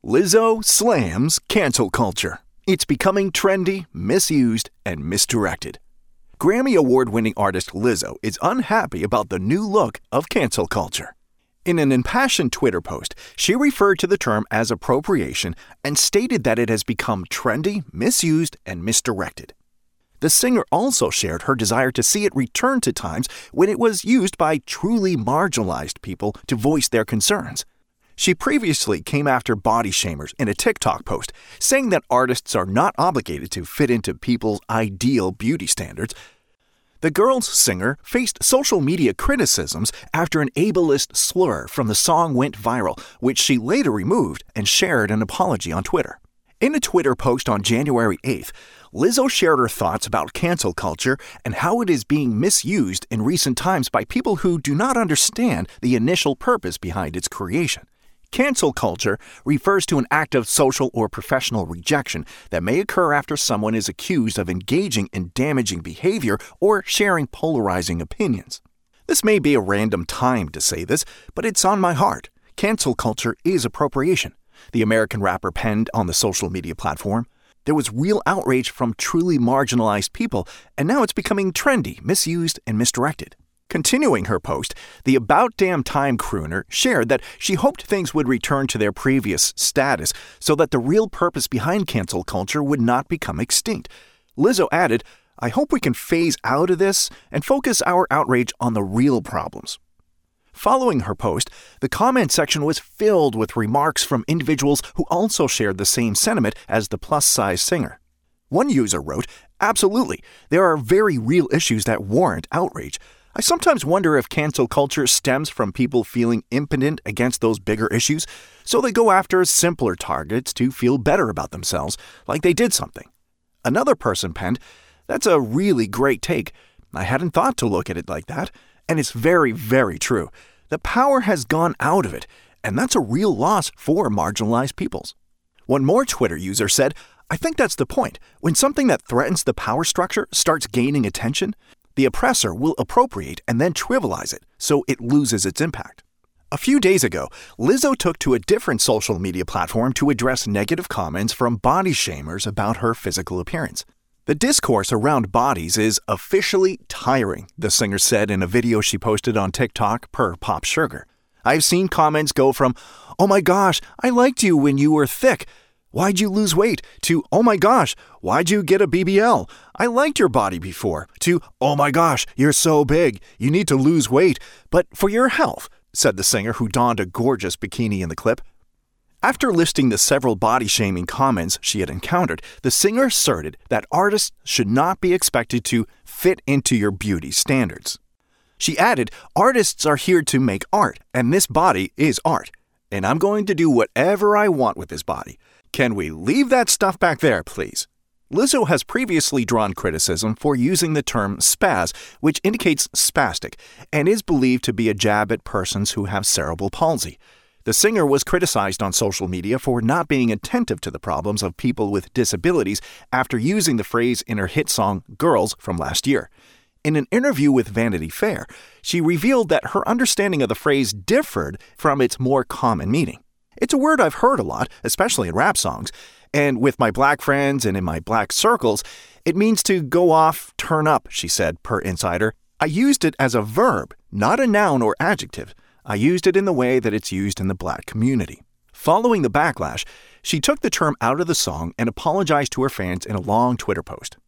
Lizzo slams cancel culture. It's becoming trendy, misused, and misdirected. Grammy Award-winning artist Lizzo is unhappy about the new look of cancel culture. In an impassioned Twitter post, she referred to the term as appropriation and stated that it has become trendy, misused, and misdirected. The singer also shared her desire to see it return to times when it was used by truly marginalized people to voice their concerns. She previously came after body shamers in a TikTok post, saying that artists are not obligated to fit into people's ideal beauty standards. The girl's singer faced social media criticisms after an ableist slur from the song went viral, which she later removed and shared an apology on Twitter. In a Twitter post on January 8th, Lizzo shared her thoughts about cancel culture and how it is being misused in recent times by people who do not understand the initial purpose behind its creation. Cancel culture refers to an act of social or professional rejection that may occur after someone is accused of engaging in damaging behavior or sharing polarizing opinions. This may be a random time to say this, but it's on my heart. Cancel culture is appropriation, the American rapper penned on the social media platform. There was real outrage from truly marginalized people, and now it's becoming trendy, misused, and misdirected. Continuing her post, the About Damn Time crooner shared that she hoped things would return to their previous status so that the real purpose behind cancel culture would not become extinct. Lizzo added, "I hope we can phase out of this and focus our outrage on the real problems." Following her post, the comment section was filled with remarks from individuals who also shared the same sentiment as the plus-size singer. One user wrote, "Absolutely, there are very real issues that warrant outrage. I sometimes wonder if cancel culture stems from people feeling impotent against those bigger issues, so they go after simpler targets to feel better about themselves, like they did something." Another person penned, "That's a really great take. I hadn't thought to look at it like that, and it's very, very true. The power has gone out of it, and that's a real loss for marginalized peoples." One more Twitter user said, "I think that's the point. When something that threatens the power structure starts gaining attention, the oppressor will appropriate and then trivialize it, so it loses its impact." A few days ago, Lizzo took to a different social media platform to address negative comments from body shamers about her physical appearance. "The discourse around bodies is officially tiring," the singer said in a video she posted on TikTok per Pop Sugar. "I've seen comments go from, 'Oh my gosh, I liked you when you were thick. Why'd you lose weight?' to, 'Oh my gosh, why'd you get a BBL? I liked your body before,' to, 'Oh my gosh, you're so big. You need to lose weight, but for your health,'" said the singer who donned a gorgeous bikini in the clip. After listing the several body-shaming comments she had encountered, the singer asserted that artists should not be expected to fit into your beauty standards. She added, "Artists are here to make art, and this body is art, and I'm going to do whatever I want with this body. Can we leave that stuff back there, please?" Lizzo has previously drawn criticism for using the term spaz, which indicates spastic, and is believed to be a jab at persons who have cerebral palsy. The singer was criticized on social media for not being attentive to the problems of people with disabilities after using the phrase in her hit song Girls from last year. In an interview with Vanity Fair, she revealed that her understanding of the phrase differed from its more common meaning. "It's a word I've heard a lot, especially in rap songs, and with my black friends and in my black circles, it means to go off, turn up," she said, per Insider. "I used it as a verb, not a noun or adjective. I used it in the way that it's used in the black community." Following the backlash, she took the term out of the song and apologized to her fans in a long Twitter post.